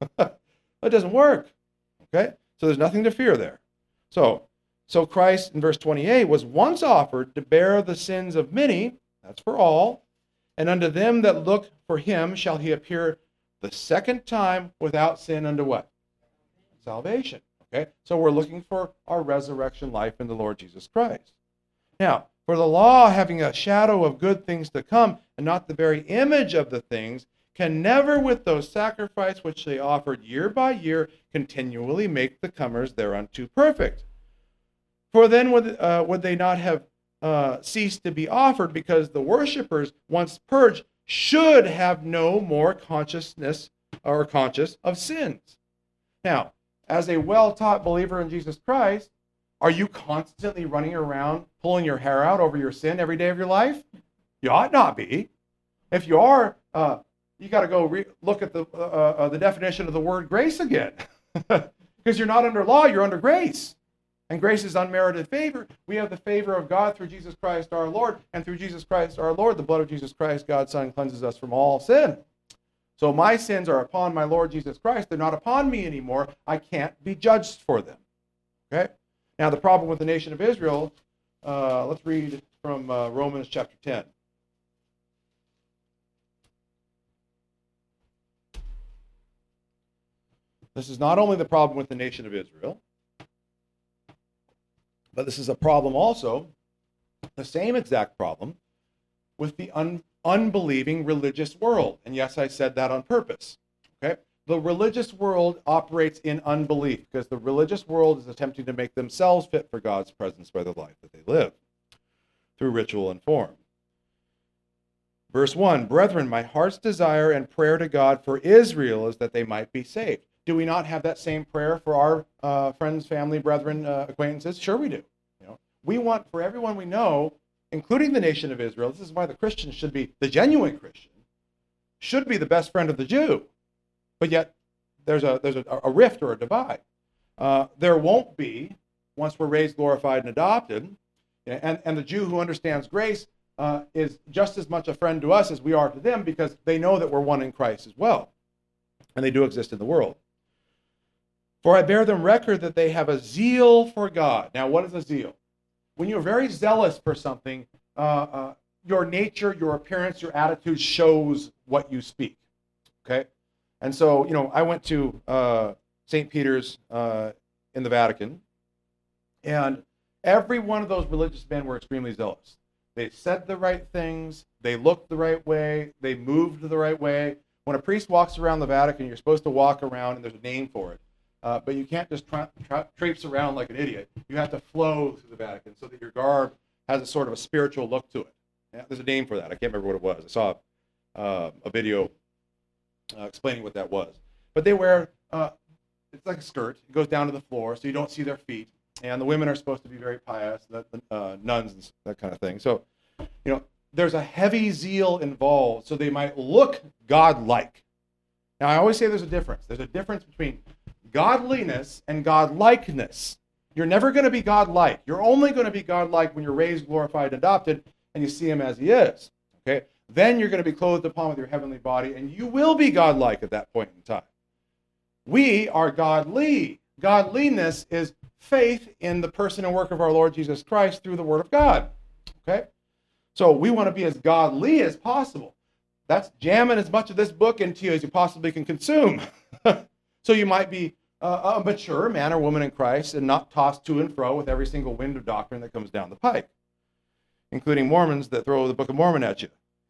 That doesn't work. Okay? So there's nothing to fear there. So Christ in verse 28 was once offered to bear the sins of many, that's for all, and unto them that look for him shall he appear the second time without sin unto what? Salvation. Okay? So we're looking for our resurrection life in the Lord Jesus Christ. Now, for the law, having a shadow of good things to come, and not the very image of the things, can never with those sacrifices which they offered year by year continually make the comers thereunto perfect. For then would they not have ceased to be offered, because the worshippers, once purged, should have no more consciousness or conscious of sins. Now, as a well-taught believer in Jesus Christ, are you constantly running around pulling your hair out over your sin every day of your life? You ought not be. If you are, you got to go look at the definition of the word grace again. Because you're not under law, you're under grace. And grace is unmerited favor. We have the favor of God through Jesus Christ our Lord. And through Jesus Christ our Lord, the blood of Jesus Christ, God's Son, cleanses us from all sin. So my sins are upon my Lord Jesus Christ. They're not upon me anymore. I can't be judged for them. Okay? Now, the problem with the nation of Israel, let's read from Romans chapter 10. This is not only the problem with the nation of Israel, but this is a problem also, the same exact problem, with the unbelieving religious world. And yes, I said that on purpose. Okay? The religious world operates in unbelief, because the religious world is attempting to make themselves fit for God's presence by the life that they live through ritual and form. Verse 1, Brethren, my heart's desire and prayer to God for Israel is that they might be saved. Do we not have that same prayer for our friends, family, brethren, acquaintances? Sure we do. We want for everyone we know, including the nation of Israel, this is why the Christian should be, the genuine Christian, should be the best friend of the Jew. But yet, there's a rift or a divide. There won't be, once we're raised, glorified, and adopted, and the Jew who understands grace is just as much a friend to us as we are to them, because they know that we're one in Christ as well. And they do exist in the world. For I bear them record that they have a zeal for God. Now, what is a zeal? When you're very zealous for something, your nature, your appearance, your attitude shows what you speak. Okay? And so, I went to St. Peter's in the Vatican, and every one of those religious men were extremely zealous. They said the right things, they looked the right way, they moved the right way. When a priest walks around the Vatican, you're supposed to walk around, and there's a name for it. But you can't just traipse around like an idiot. You have to flow through the Vatican so that your garb has a sort of a spiritual look to it. Yeah, there's a name for that. I can't remember what it was. I saw a video explaining what that was. But they wear, it's like a skirt. It goes down to the floor so you don't see their feet. And the women are supposed to be very pious, the nuns and that kind of thing. So, there's a heavy zeal involved so they might look God-like. Now, I always say there's a difference. There's a difference between godliness and godlikeness. You're never going to be godlike. You're only going to be godlike when you're raised, glorified, and adopted, and you see him as he is. Okay? Then you're going to be clothed upon with your heavenly body, and you will be godlike at that point in time. We are godly. Godliness is faith in the person and work of our Lord Jesus Christ through the Word of God. Okay? So we want to be as godly as possible. That's jamming as much of this book into you as you possibly can consume. So you might be a mature man or woman in Christ and not tossed to and fro with every single wind of doctrine that comes down the pike, including Mormons that throw the Book of Mormon at you,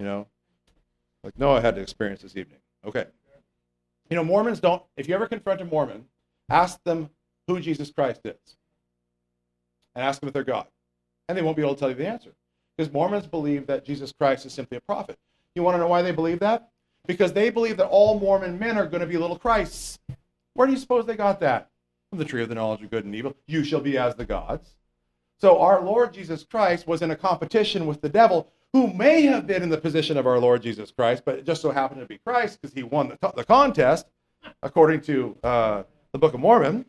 like Noah had to experience this evening. Okay. Mormons don't, if you ever confront a Mormon, ask them who Jesus Christ is. And ask them if they're God. And they won't be able to tell you the answer. Because Mormons believe that Jesus Christ is simply a prophet. You want to know why they believe that? Because they believe that all Mormon men are going to be little Christs. Where do you suppose they got that? From the tree of the knowledge of good and evil. You shall be as the gods. So our Lord Jesus Christ was in a competition with the devil, who may have been in the position of our Lord Jesus Christ, but it just so happened to be Christ because he won the contest, according to the Book of Mormon.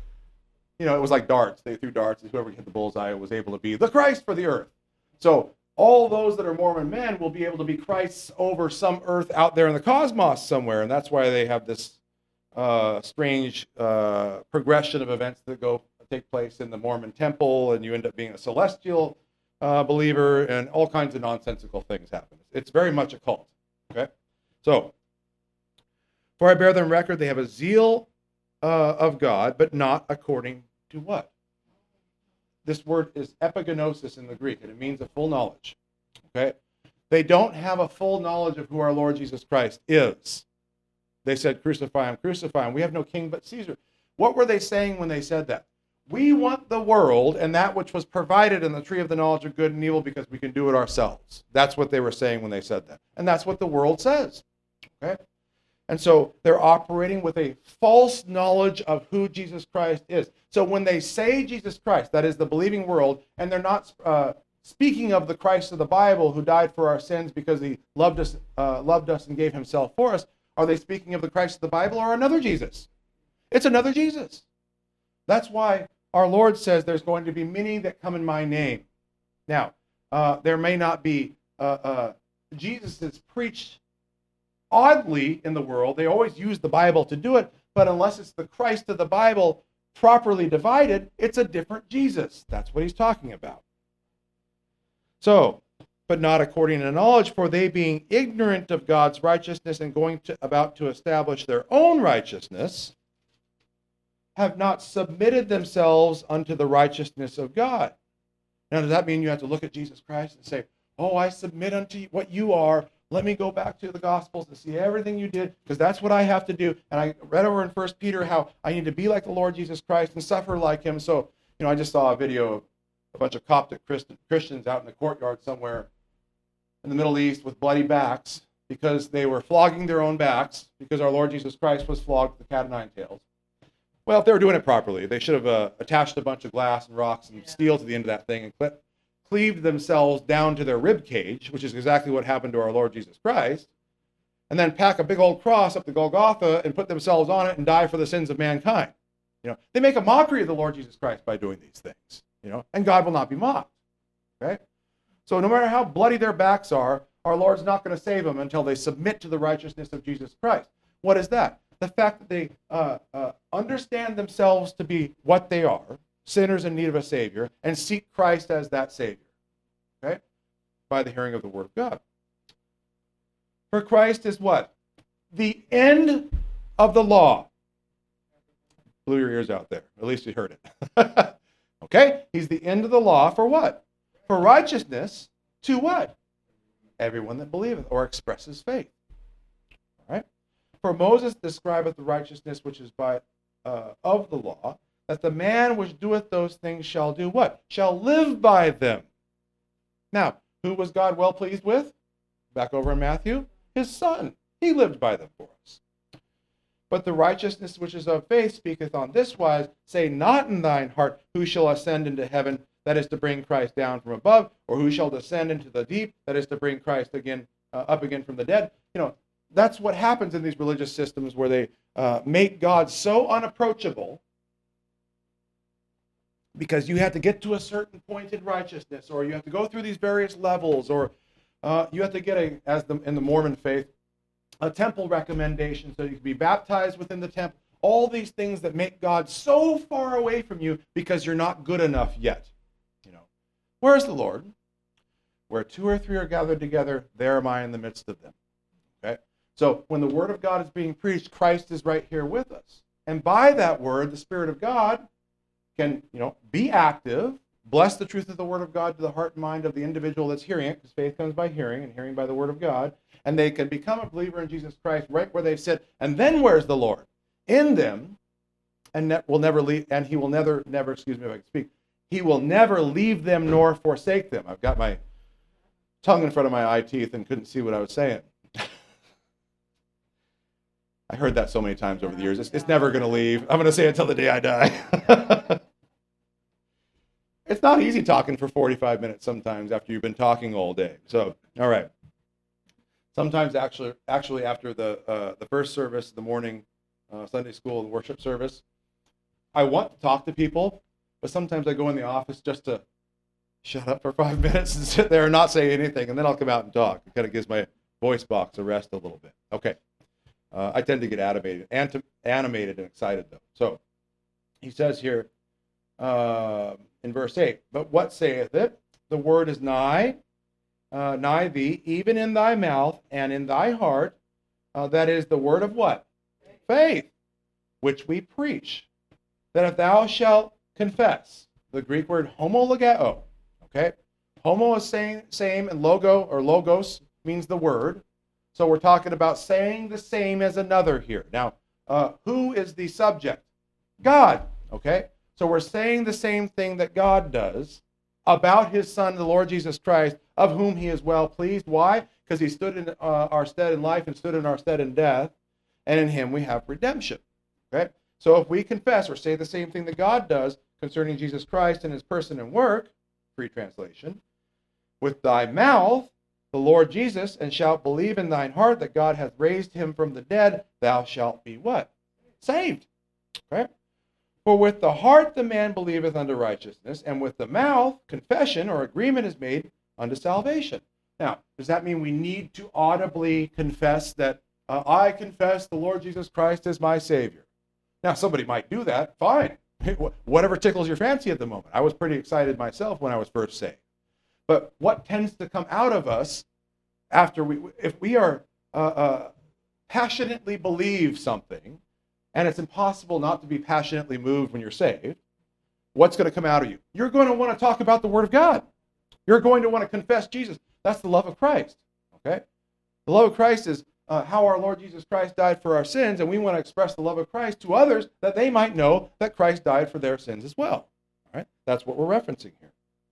It was like darts. They threw darts, and whoever hit the bullseye was able to be the Christ for the earth. So all those that are Mormon men will be able to be Christs over some earth out there in the cosmos somewhere. And that's why they have this strange progression of events that take place in the Mormon temple, and you end up being a celestial believer, and all kinds of nonsensical things happen. It's very much a cult. Okay? So, for I bear them record, they have a zeal of God, but not according to what? This word is epigenosis in the Greek, and it means a full knowledge. Okay? They don't have a full knowledge of who our Lord Jesus Christ is. They said, crucify him, crucify him. We have no king but Caesar. What were they saying when they said that? We want the world and that which was provided in the tree of the knowledge of good and evil because we can do it ourselves. That's what they were saying when they said that. And that's what the world says. Okay? And so they're operating with a false knowledge of who Jesus Christ is. So when they say Jesus Christ, that is the believing world, and they're not speaking of the Christ of the Bible who died for our sins because he loved us and gave himself for us, are they speaking of the Christ of the Bible or another Jesus? It's another Jesus. That's why our Lord says there's going to be many that come in my name. Now, there may not be, Jesus is preached oddly in the world. They always use the Bible to do it, but unless it's the Christ of the Bible properly divided, it's a different Jesus. That's what he's talking about. So, but not according to knowledge, for they being ignorant of God's righteousness and about to establish their own righteousness, have not submitted themselves unto the righteousness of God. Now, does that mean you have to look at Jesus Christ and say, oh, I submit unto what you are. Let me go back to the Gospels and see everything you did, because that's what I have to do. And I read over in 1 Peter how I need to be like the Lord Jesus Christ and suffer like him. So, I just saw a video of a bunch of Coptic Christians out in the courtyard somewhere in the Middle East with bloody backs because they were flogging their own backs because our Lord Jesus Christ was flogged with the cat of nine tails. Well, if they were doing it properly, they should have attached a bunch of glass and rocks and steel to the end of that thing and cleaved themselves down to their rib cage, which is exactly what happened to our Lord Jesus Christ, and then pack a big old cross up the Golgotha and put themselves on it and die for the sins of mankind. They make a mockery of the Lord Jesus Christ by doing these things, and God will not be mocked. Okay? So no matter how bloody their backs are, our Lord's not going to save them until they submit to the righteousness of Jesus Christ. What is that? The fact that they understand themselves to be what they are, sinners in need of a Savior, and seek Christ as that Savior, okay? By the hearing of the Word of God. For Christ is what? The end of the law. Blew your ears out there. At least you heard it. Okay? He's the end of the law for what? For righteousness to what? Everyone that believeth or expresses faith. All right? For Moses describeth the righteousness which is by of the law, that the man which doeth those things shall do what? Shall live by them. Now, who was God well pleased with? Back over in Matthew, his Son. He lived by them for us. But the righteousness which is of faith speaketh on this wise, say not in thine heart, who shall ascend into heaven, that is to bring Christ down from above, or who shall descend into the deep, that is to bring Christ again up again from the dead. That's what happens in these religious systems where they make God so unapproachable because you have to get to a certain point in righteousness, or you have to go through these various levels, or you have to get in the Mormon faith, a temple recommendation so you can be baptized within the temple. All these things that make God so far away from you because you're not good enough yet. Where's the Lord? Where two or three are gathered together, there am I in the midst of them. Okay? So when the Word of God is being preached, Christ is right here with us. And by that Word, the Spirit of God can, be active, bless the truth of the Word of God to the heart and mind of the individual that's hearing it, because faith comes by hearing, and hearing by the Word of God, and they can become a believer in Jesus Christ right where they sit. And then where's the Lord? In them, and will never leave, and he will never, excuse me if I can speak, he will never leave them nor forsake them. I've got my tongue in front of my eye teeth and couldn't see what I was saying. I heard that so many times over the years. It's never going to leave. I'm going to say it till the day I die. It's not easy talking for 45 minutes sometimes after you've been talking all day. So, all right. Sometimes actually after the first service, the morning Sunday school and worship service, I want to talk to people, but sometimes I go in the office just to shut up for 5 minutes and sit there and not say anything, and then I'll come out and talk. It kind of gives my voice box a rest a little bit. Okay. I tend to get animated and excited, though. So he says here in verse 8, but what saith it? The word is nigh thee, even in thy mouth and in thy heart. That is the word of what? Faith, which we preach. That if thou shalt confess, the Greek word homologeo, okay? Homo is same, and logo or logos means the word. So we're talking about saying the same as another here. Now, who is the subject? God, okay? So we're saying the same thing that God does about his Son, the Lord Jesus Christ, of whom he is well pleased. Why? Because he stood in our stead in life and stood in our stead in death, and in him we have redemption, okay? So if we confess or say the same thing that God does concerning Jesus Christ and his person and work, free translation, with thy mouth, the Lord Jesus, and shalt believe in thine heart that God hath raised him from the dead, thou shalt be what? Saved. Okay? For with the heart the man believeth unto righteousness, and with the mouth confession or agreement is made unto salvation. Now, does that mean we need to audibly confess that I confess the Lord Jesus Christ as my Savior? Now, somebody might do that. Fine. Whatever tickles your fancy at the moment. I was pretty excited myself when I was first saved. But what tends to come out of us after if we are passionately believe something, and it's impossible not to be passionately moved when you're saved, what's going to come out of you? You're going to want to talk about the Word of God. You're going to want to confess Jesus. That's the love of Christ. Okay? The love of Christ is how our Lord Jesus Christ died for our sins, and we want to express the love of Christ to others that they might know that Christ died for their sins as well. All right? That's what we're referencing here.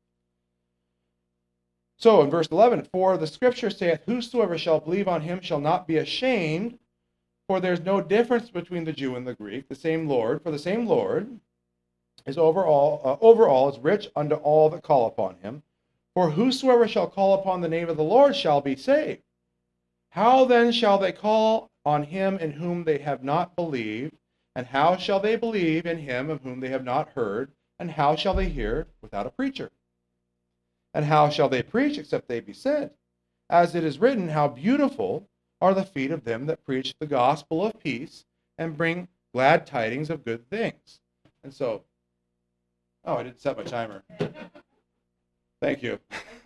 So in verse 11, for the scripture saith, whosoever shall believe on him shall not be ashamed, for there's no difference between the Jew and the Greek, the same Lord, for the same Lord is over all is rich unto all that call upon him. For whosoever shall call upon the name of the Lord shall be saved. How then shall they call on him in whom they have not believed? And how shall they believe in him of whom they have not heard? And how shall they hear without a preacher? And how shall they preach except they be sent? As it is written, how beautiful are the feet of them that preach the gospel of peace and bring glad tidings of good things. And so, I didn't set my timer. Thank you.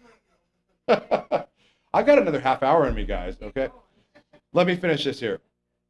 I got another half hour in me, guys, okay? Let me finish this here.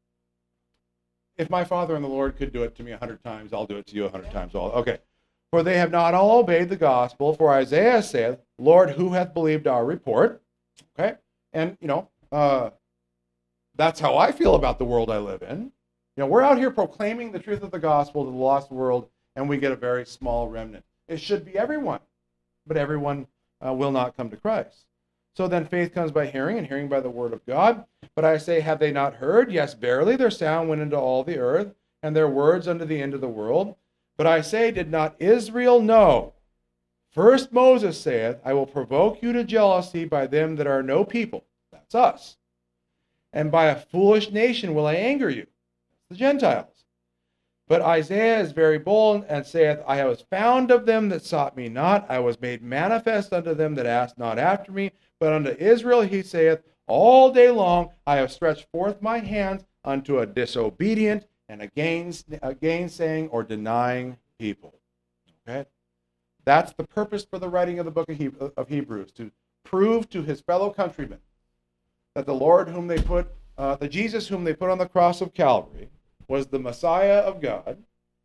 If my Father and the Lord could do it to me 100 times, I'll do it to you 100 times. Okay. For they have not all obeyed the gospel. For Isaiah saith, Lord, who hath believed our report? Okay? And, that's how I feel about the world I live in. We're out here proclaiming the truth of the gospel to the lost world, and we get a very small remnant. It should be everyone, but everyone will not come to Christ. So then faith comes by hearing, and hearing by the word of God. But I say, have they not heard? Yes, verily, their sound went into all the earth, and their words unto the end of the world. But I say, did not Israel know? First Moses saith, I will provoke you to jealousy by them that are no people. That's us. And by a foolish nation will I anger you. That's the Gentiles. But Isaiah is very bold and saith, I was found of them that sought me not. I was made manifest unto them that asked not after me. But unto Israel he saith, all day long I have stretched forth my hands unto a disobedient and a gainsaying or denying people. Okay? That's the purpose for the writing of the book of Hebrews, to prove to his fellow countrymen that the Lord whom they put, the Jesus whom they put on the cross of Calvary, was the Messiah of God,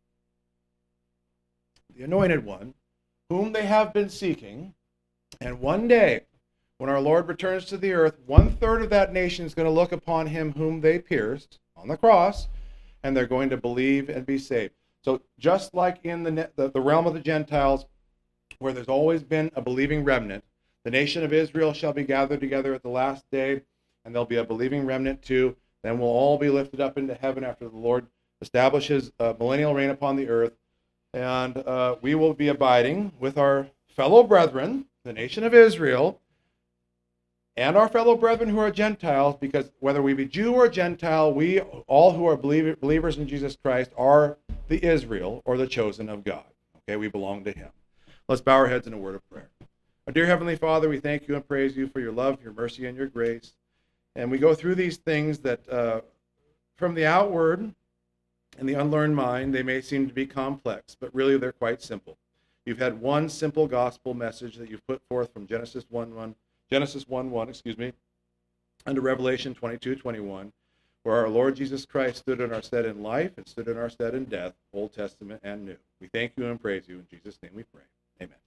the anointed one, whom they have been seeking, and one day, when our Lord returns to the earth, 1/3 of that nation is going to look upon him whom they pierced on the cross, and they're going to believe and be saved. So just like in the realm of the Gentiles, where there's always been a believing remnant, the nation of Israel shall be gathered together at the last day, and there'll be a believing remnant too. Then we'll all be lifted up into heaven after the Lord establishes a millennial reign upon the earth, and we will be abiding with our fellow brethren, the nation of Israel, and our fellow brethren who are Gentiles, because whether we be Jew or Gentile, we all who are believers in Jesus Christ are the Israel or the chosen of God. Okay, we belong to him. Let's bow our heads in a word of prayer. Our dear Heavenly Father, we thank you and praise you for your love, your mercy, and your grace. And we go through these things that from the outward and the unlearned mind, they may seem to be complex, but really they're quite simple. You've had one simple gospel message that you've put forth from Genesis 1:1, excuse me, unto Revelation 22:21, where our Lord Jesus Christ stood in our stead in life and stood in our stead in death, Old Testament and New. We thank you and praise you. In Jesus' name we pray. Amen.